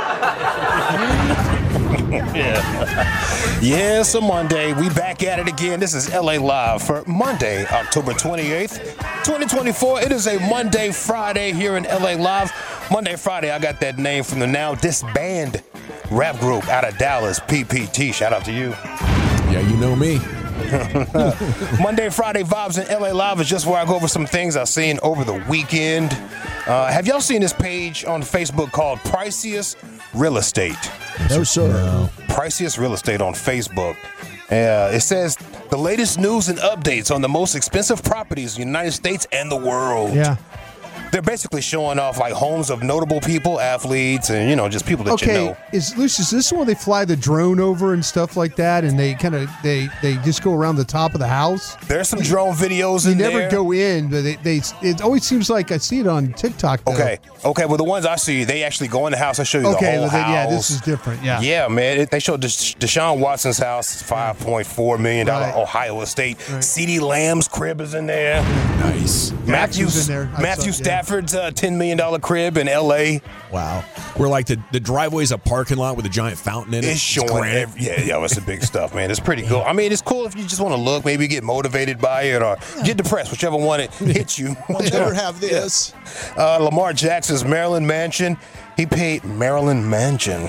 O: Yeah, it's a Monday. We back at it again. This is LA Live for Monday, October 28th, 2024. It is a Monday, Friday here in LA Live. Monday, Friday, I got that name from the now disbanded rap group out of Dallas, PPT. Shout out to you.
B: Yeah, you know me.
O: Monday, Friday vibes in LA Live is just where I go over some things I've seen over the weekend. Have y'all seen this page on Facebook called Priciest Real Estate?
D: No, sir. No.
O: Priciest Real Estate on Facebook. It says the latest news and updates on the most expensive properties in the United States and the world.
E: Yeah.
O: They're basically showing off like homes of notable people, athletes, and just people that you know.
E: Is this one they fly the drone over and stuff like that, and they kind of they just go around the top of the house?
O: There's some drone videos in there.
E: You never go in, but it always seems like I see it on TikTok. Though.
O: Okay. Well, the ones I see, they actually go in the house and show you the whole house.
E: Yeah, this is different. Yeah.
O: Yeah, man. They showed Deshaun Watson's house, $5.4 million Ohio estate. Right. CeeDee Lamb's crib is in there.
B: Nice.
O: Matthew Stafford Stafford's $10 million crib in L.A.
B: Wow. Where like the driveway's a parking lot with a giant fountain in it.
O: It's showing it's the big stuff, man. It's pretty cool. I mean, it's cool if you just want to look, maybe get motivated by it or get depressed, whichever one it hits you.
D: I'll never have this.
O: Lamar Jackson's Maryland mansion. He paid Maryland Mansion.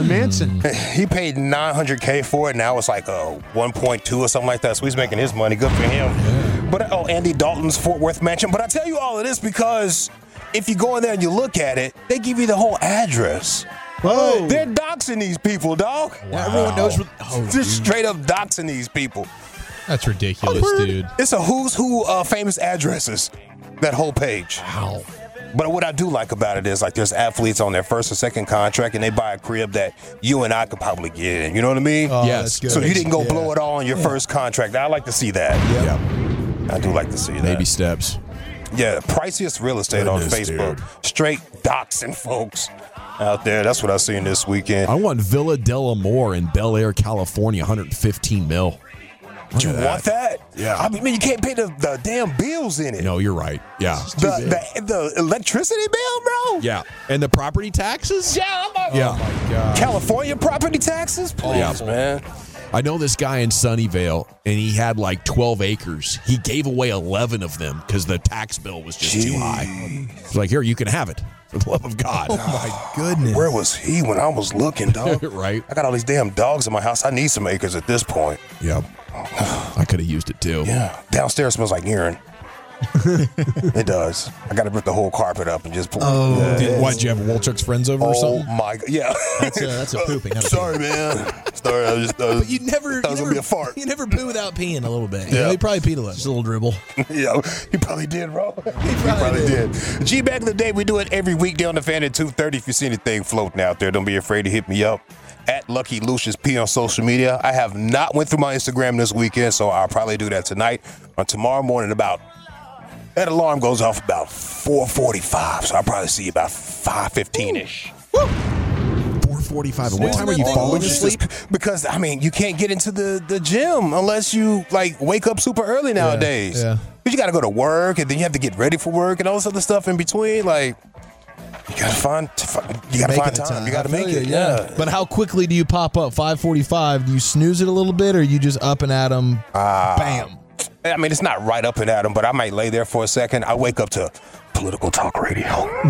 O: He paid $900K for it. Now it's like 1.2 or something like that. So he's making his money. Good for him. Yeah. But Andy Dalton's Fort Worth Mansion. But I tell you all of this because if you go in there and you look at it, they give you the whole address.
E: Whoa.
O: They're doxing these people, dog.
D: Wow. Everyone knows.
O: Just straight up doxing these people.
C: That's ridiculous, dude.
O: It's a who's who famous addresses, that whole page.
C: Wow.
O: But what I do like about it is, like, there's athletes on their first or second contract, and they buy a crib that you and I could probably get in. You know what I mean?
C: Oh, yes.
O: So you didn't go blow it all on your first contract. I like to see that.
B: Yeah.
O: I do like to see that.
B: Baby steps.
O: Yeah, priciest real estate on Facebook. Dude. Straight doxing folks out there. That's what I seen this weekend.
B: I want Villa Del Amor in Bel Air, California, $115 million.
O: You want that?
B: Yeah.
O: I mean, you can't pay the damn bills in it.
B: No, you're right. Yeah.
O: The electricity bill, bro?
B: Yeah. And the property taxes?
O: Yeah.
B: Oh, my God.
O: California property taxes? Please, man.
B: I know this guy in Sunnyvale, and he had like 12 acres. He gave away 11 of them because the tax bill was just too high. It's like, here, you can have it. For the love of God.
D: Oh, my goodness.
O: Where was he when I was looking, dog?
B: Right.
O: I got all these damn dogs in my house. I need some acres at this point.
B: Yep. I could have used it, too.
O: Yeah. Downstairs smells like urine. It does. I got to rip the whole carpet up and just pull.
B: Why'd you have Wolchuk's friends over or something?
O: Oh my God! Yeah,
D: that's a pooping.
O: Sorry, man. Sorry, I just
D: but you never
O: be a fart.
D: You never poo without peeing a little bit.
O: Yeah,
D: he probably peed a little. Just a little dribble.
O: Yeah, he probably did, bro. He probably did. G, back in the day, we do it every weekday on the Fan at 2:30. If you see anything floating out there, don't be afraid to hit me up at Lucky Lucius P on social media. I have not went through my Instagram this weekend, so I'll probably do that tonight or tomorrow morning. That alarm goes off about 4:45, so I'll probably see you about 5:15-ish.
B: 4:45. What time are you falling asleep?
O: Because, I mean, you can't get into the gym unless you, like, wake up super early nowadays.
C: Yeah.
O: But you got to go to work, and then you have to get ready for work and all this other stuff in between. Like, you got to find time. You got to make it, yeah.
C: But how quickly do you pop up? 5:45. Do you snooze it a little bit, or you just up and at 'em? Bam.
O: I mean, it's not right up and at 'em, but I might lay there for a second. I wake up to political talk radio.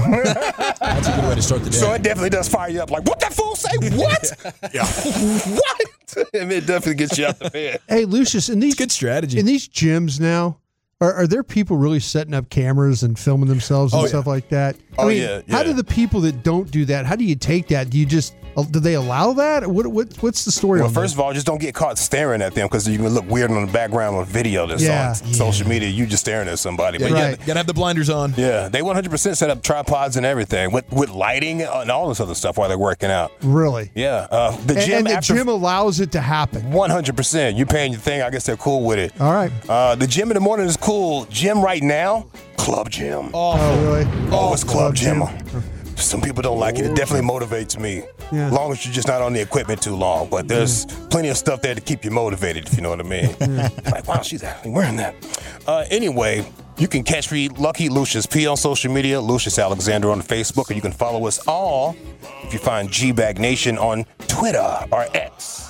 D: That's a good way to start the day.
O: So it definitely does fire you up. Like, what that fool say? What?
B: Yeah.
O: What? I mean, it definitely gets you out the bed.
E: Hey, Lucius, in these
C: good strategy.
E: In these gyms now, are there people really setting up cameras and filming themselves and stuff like that? I mean, how do the people that don't do that? How do you take that? Do you just do they allow that? What's the story?
O: Well,
E: on
O: first of all, just don't get caught staring at them because you can look weird on the background of video that's on social media. You just staring at somebody.
C: Yeah,
O: but
C: gotta have the blinders on.
O: Yeah, they 100% set up tripods and everything with lighting and all this other stuff while they're working out.
E: Really?
O: Yeah. The gym
E: and the gym allows it to happen.
O: 100%. You're paying your thing. I guess they're cool with it.
E: All right.
O: The gym in the morning is cool. Gym right now, club gym.
E: Oh really?
O: Oh, it's club gym. Some people don't like it. It definitely motivates me.
E: Yeah.
O: As long as you're just not on the equipment too long. But there's plenty of stuff there to keep you motivated, if you know what I mean. Like, wow, she's actually wearing that. Anyway, you can catch me, Lucky Lucius P on social media, Lucius Alexander on Facebook, and you can follow us all if you find G-Bag Nation on Twitter or X,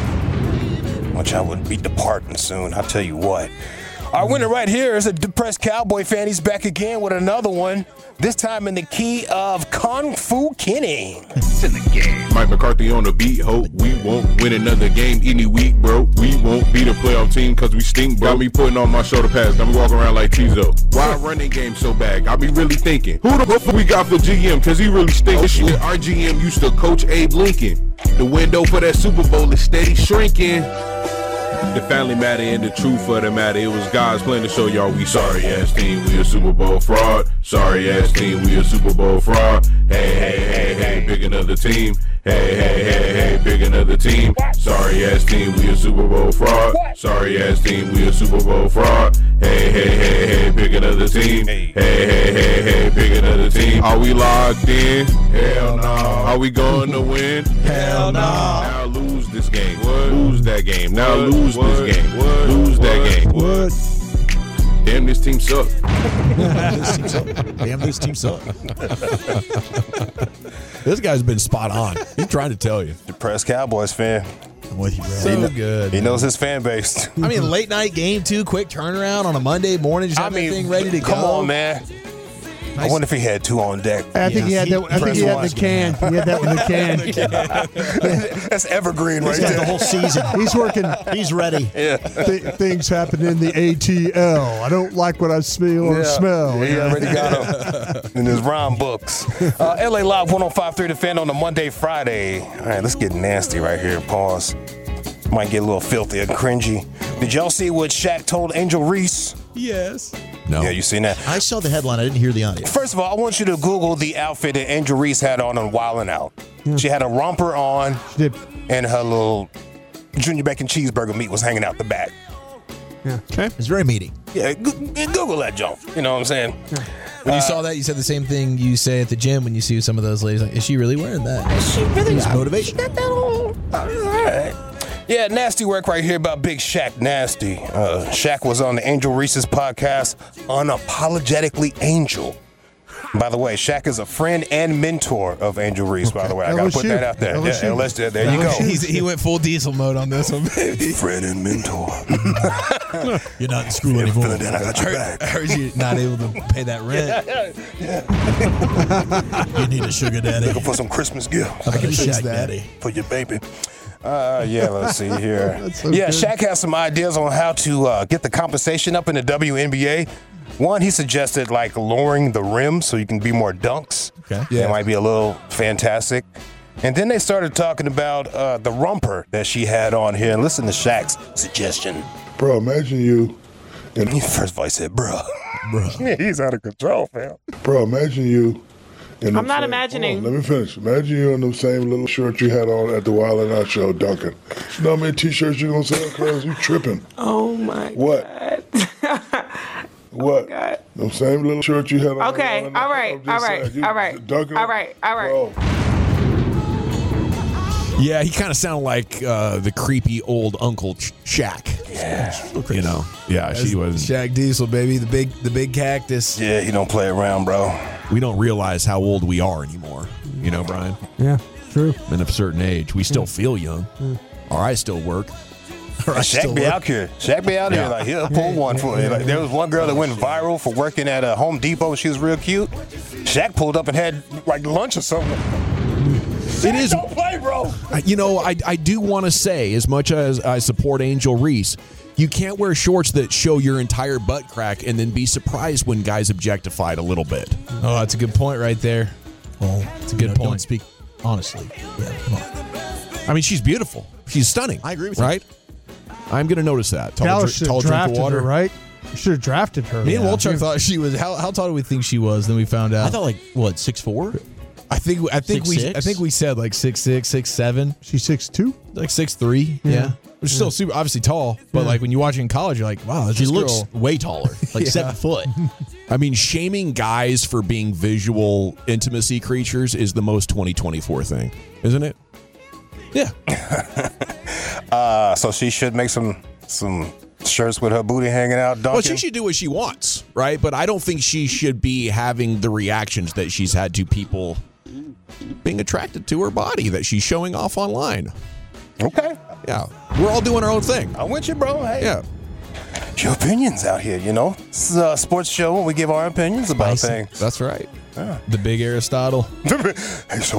O: which I would be departing soon, I'll tell you what. Our winner right here is a depressed Cowboy fan. He's back again with another one, this time in the key of Kung Fu Kenny.
Q: It's in the game. Mike McCarthy on the beat. Hope we won't win another game any week, bro. We won't beat a playoff team because we stink, bro. Got me putting on my shoulder pads. Got me walking around like Tizo. Why running game so bad? Got me really thinking. Who the fuck we got for GM? Because he really stinks. Shit, our GM used to coach Abe Lincoln. The window for that Super Bowl is steady shrinking. The family matter and the truth of the matter. It was God's plan to show y'all we sorry ass team. We a Super Bowl fraud. Sorry ass team. We a Super Bowl fraud. Hey, hey, hey, hey, pick another team. Hey, hey, hey, hey, pick another team. Sorry ass team. We a Super Bowl fraud. Sorry ass team. We a Super Bowl fraud. Hey, hey, hey, hey, pick another team. Hey, hey, hey, hey, pick another team. Are we locked in? Hell no. Are we going to win? Hell no. Now lose this game. What? Lose that game. Now lose this game. Lose that game. Damn, this team suck.
D: Damn, this team suck.
B: This guy's been spot on. He's trying to tell you.
O: Depressed Cowboys fan.
D: I'm with you, bro.
C: So good.
O: He knows his fan base.
B: I mean, late night game, too. Quick turnaround on a Monday morning. Just have that thing ready to
O: come
B: go.
O: on, man. I wonder if he had two on deck.
E: I think he had that. I think he had the can. He had that in the can.
O: That's evergreen right there.
D: The whole season.
E: He's working.
D: He's ready.
O: Yeah.
E: Things happen in the ATL. I don't like what I smell or smell.
O: He already got them in his rhyme books. LA Live 105.3 The Fan on a Monday, Friday. All right, let's get nasty right here. Pause. Might get a little filthy and cringy. Did y'all see what Shaq told Angel Reese?
C: Yes.
B: No.
O: Yeah, you seen that?
D: I saw the headline. I didn't hear the audio.
O: First of all, I want you to Google the outfit that Angel Reese had on Wildin' Out. She had a romper on, and her little Junior Bacon cheeseburger meat was hanging out the back.
E: Yeah.
D: Okay. It's very meaty.
O: Yeah, Google that junk. You know what I'm saying?
C: When you saw that, you said the same thing you say at the gym when you see some of those ladies. Like, is she really wearing that?
O: Is she really?
D: It's motivation.
O: Got that on. All right. Yeah, nasty work right here about Big Shaq Nasty. Shaq was on the Angel Reese's podcast, Unapologetically Angel. By the way, Shaq is a friend and mentor of Angel Reese, by the way. I got to put that out there.
E: LSU.
O: Yeah, LSU. There you go.
C: He went full diesel mode on this one, baby.
O: Friend and mentor.
D: You're not in school anymore.
O: I got your back.
C: I heard you not able to pay that rent.
D: You need a sugar daddy.
O: Looking for some Christmas gift.
D: I can fix that
O: for your baby. Yeah, let's see here.
E: So
O: yeah,
E: good.
O: Shaq has some ideas on how to get the compensation up in the WNBA. One, he suggested like lowering the rim so you can be more dunks.
D: Okay.
O: Yeah. That might be a little fantastic. And then they started talking about the romper that she had on here. And listen to Shaq's suggestion.
Q: Bro, imagine you.
O: First of all, he said, bro. He's out of control, fam.
Q: Bro, imagine you.
R: I'm not imagining.
Q: Let me finish. Imagine you in the same little shirt you had on at the Wild 'N Out show, dunking. You know how many T-shirts you gonna sell, cuz? You tripping.
R: Oh my
Q: What?
R: God.
Q: What?
R: Oh God.
Q: The same little shirt you had on.
R: Okay. All right.
Q: I'm
R: All
Q: just
R: right.
Q: saying, you
R: All right.
Q: dunking.
R: All right. All right.
Q: Bro.
B: Yeah, he kind of sounded like the creepy old Uncle Shaq.
O: Yeah.
B: You know. Yeah, she was.
C: Shaq Diesel, baby, the big cactus.
O: Yeah, he don't play around, bro.
B: We don't realize how old we are anymore. You know, Brian?
E: Yeah, true.
B: At a certain age, we still feel young. Or I still work.
O: Shaq be out here. Shaq be out here like he'll pull one for you. Like there was one girl that went viral for working at a Home Depot. She was real cute. Shaq pulled up and had like lunch or something.
B: It is.
O: Don't play, bro.
B: You know, I do want to say, as much as I support Angel Reese, you can't wear shorts that show your entire butt crack and then be surprised when guys objectified a little bit.
C: Oh, that's a good point right there.
D: Well,
C: it's a good point.
D: Don't speak honestly. Yeah, come on.
B: I mean, she's beautiful. She's stunning.
D: I agree with
B: you. Right? I'm going to notice that.
E: Dallas should have
B: drink of
E: drafted
B: water.
E: her, right? You should have drafted her.
C: Me and Wolchuk thought she was. How tall do we think she was? Then we found out.
D: I thought 6'4".
C: I think we
D: 6'6"?
C: said like 6'6", 6'7".
E: She's 6'2",
C: like 6'3". Yeah. Which is still super obviously tall, but like when you watch it in college, you're like, wow,
D: She
C: this
D: looks
C: girl.
D: way taller, like 7 foot.
B: I mean, shaming guys for being visual intimacy creatures is the most 2024 thing, isn't it?
C: Yeah.
O: So she should make some shirts with her booty hanging out, dunking.
B: Well, she should do what she wants, right? But I don't think she should be having the reactions that she's had to people being attracted to her body that she's showing off online.
O: Okay.
B: Yeah. We're all doing our own thing.
O: I'm with you, bro. Hey.
B: Yeah.
O: Your opinions out here, you know. This is a sports show where we give our opinions about things.
B: That's right.
O: Yeah.
C: The big Aristotle.
O: Hey, so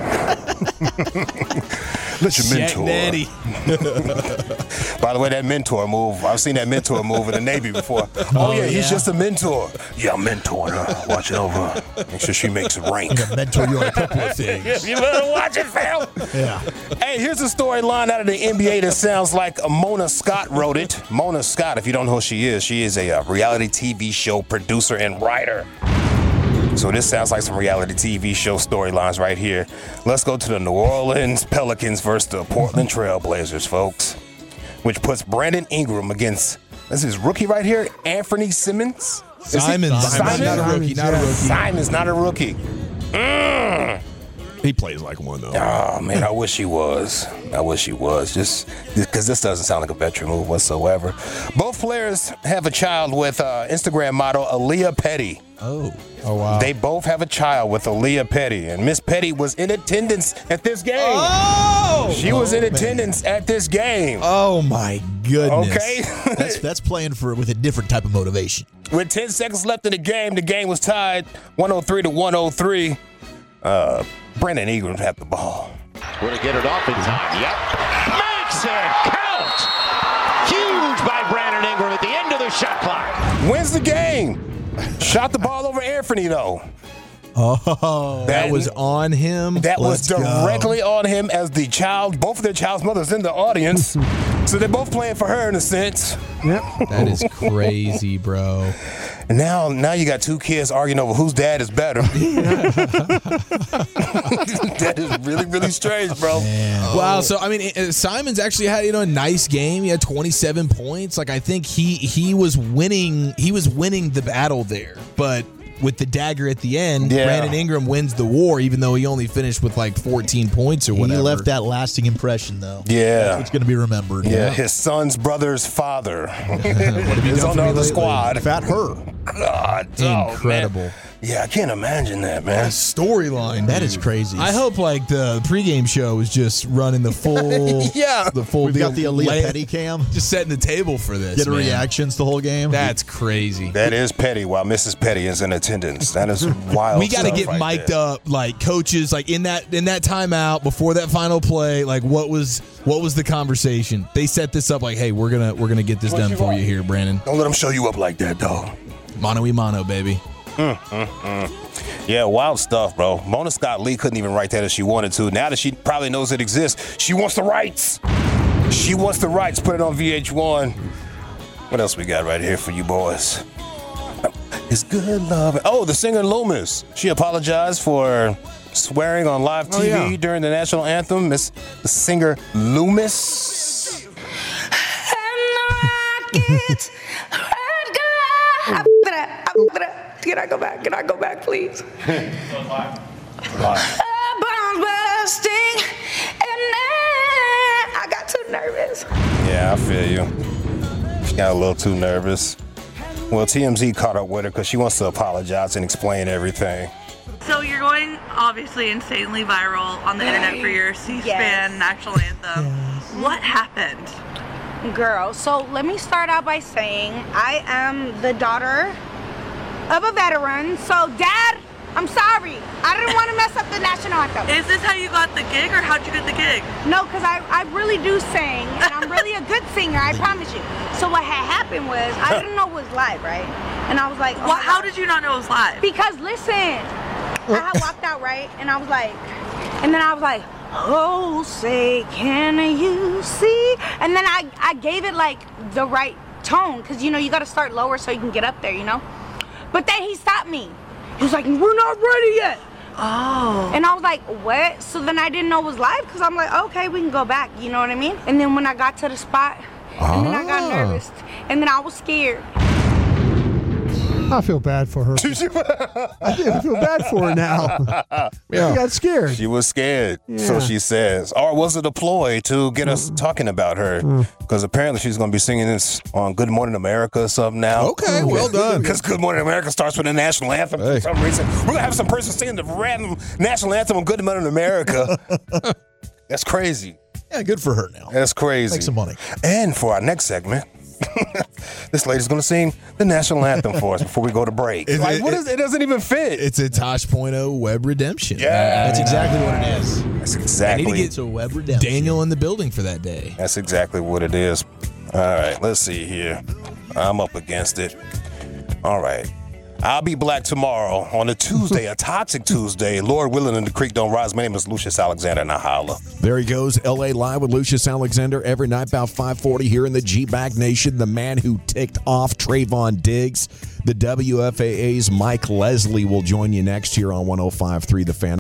O: let your mentor.
C: Daddy.
O: By the way, that mentor move, I've seen that mentor move in the Navy before. Oh, yeah, he's just a mentor. Yeah, I'm mentoring her. Watch over. Make sure she makes it rank.
D: I'm going to mentor you on a couple of things.
O: You better watch it, fam.
D: Yeah.
O: Hey, here's a storyline out of the NBA that sounds like Mona Scott wrote it. Mona Scott, if you don't know who she is a reality TV show producer and writer. So this sounds like some reality TV show storylines right here. Let's go to the New Orleans Pelicans versus the Portland Trail Blazers, folks. Which puts Brandon Ingram against, this is rookie right here, Anthony Simmons.
C: Simons.
O: Simons?
C: Not a rookie. Not a rookie.
O: Simons, not a rookie.
B: He plays like one, though.
O: Oh, man, I wish he was. Just because this doesn't sound like a veteran move whatsoever. Both players have a child with Instagram model Aaliyah Petty.
C: Oh, wow.
O: They both have a child with Aaliyah Petty, and Miss Petty was in attendance at this game.
C: Oh!
O: She was in attendance at this game.
C: Oh, my goodness.
O: Okay.
D: That's playing with a different type of motivation.
O: With 10 seconds left in the game was tied 103-103. Brandon Ingram had the ball.
S: Going to get it off in time. Yep. Makes it count. Huge by Brandon Ingram at the end of the shot clock.
O: Wins the game. Shot the ball over Anthony, though.
C: Oh, that was on him.
O: That was directly on him as both of their child's mothers in the audience. So they're both playing for her in a sense.
E: Yep.
C: That is crazy, bro.
O: And now you got two kids arguing over whose dad is better. That is really, really strange, bro.
C: Wow. So, I mean, Simons actually had, a nice game. He had 27 points. Like, I think he was winning. He was winning the battle there. But with the dagger at the end, Brandon Ingram wins the war, even though he only finished with like 14 points or whatever.
D: He left that lasting impression, though.
O: Yeah.
D: That's what's going to be remembered.
O: Yeah, his son's brother's father is on the other squad.
D: Fat her.
O: God,
C: incredible.
O: Man. Yeah, I can't imagine that, man.
C: Storyline.
D: That is crazy.
C: I hope like the pregame show is just running the full. The full.
D: We've got the Aaliyah Petty cam.
C: Just setting the table for this.
D: Get reactions the whole game.
C: That's crazy.
O: That is Petty while Mrs. Petty is in attendance. That is wild.
C: We got to get mic'd up, like coaches, like in that timeout before that final play. Like what was the conversation? They set this up like, hey, we're gonna get this done for you here, Brandon.
O: Don't let them show you up like that, though.
C: Mano y mano, baby.
O: Yeah, wild stuff, bro. Mona Scott Lee couldn't even write that if she wanted to. Now that she probably knows it exists, she wants the rights. She wants the rights. Put it on VH1. What else we got right here for you boys? It's good love. Oh, the singer Loomis. She apologized for swearing on live TV during the national anthem. The singer Loomis.
R: Can I go back? Can I go back, please? Bombs bursting, and I got too nervous.
O: Yeah, I feel you. She got a little too nervous. Well, TMZ caught up with her because she wants to apologize and explain everything.
T: So you're going obviously insanely viral on the internet for your C-SPAN national anthem. What happened?
U: Girl, so let me start out by saying I am the daughter of a veteran. So, Dad, I'm sorry. I didn't want to mess up the national anthem.
T: Is this how you got the gig, or how'd you get the gig?
U: No, because I really do sing, and I'm really a good singer, I promise you. So what had happened was, I didn't know it was live, right? And I was like, oh,
T: how did you not know it was live?
U: Because, listen, I had walked out, right? And I was like, oh, say, can you see? And then I gave it, like, the right tone, because, you got to start lower so you can get up there, But then he stopped me. He was like, we're not ready yet.
T: Oh.
U: And I was like, what? So then I didn't know it was live because I'm like, okay, we can go back. You know what I mean? And then when I got to the spot, and then I got nervous. And then I was scared.
E: I feel bad for her. I feel bad for her now. She got scared.
O: She was scared, so she says. Or was it a ploy to get us talking about her? Because apparently she's going to be singing this on Good Morning America or something now.
B: Okay, well done.
O: Because Good Morning America starts with the national anthem for some reason. We're going to have some person singing the random national anthem on Good Morning America. That's crazy.
D: Yeah, good for her now.
O: That's crazy.
D: Make some money.
O: And for our next segment, this lady's going to sing the national anthem for us before we go to break. It doesn't even fit.
B: It's a Tosh.0 web redemption.
O: Yeah.
D: That's exactly what it is.
O: That's exactly.
B: I need to get
D: a web redemption.
B: Daniel in the building for that day.
O: That's exactly what it is. All right, let's see here. I'm up against it. All right. I'll be black tomorrow on a Tuesday, a toxic Tuesday. Lord willing and the creek don't rise. My name is Lucius Alexander, and I holla.
B: There he goes, L.A. Live with Lucius Alexander every night about 5:40 here in the G-Bag Nation. The man who ticked off Trayvon Diggs. The WFAA's Mike Leslie will join you next year on 105.3 The Fan.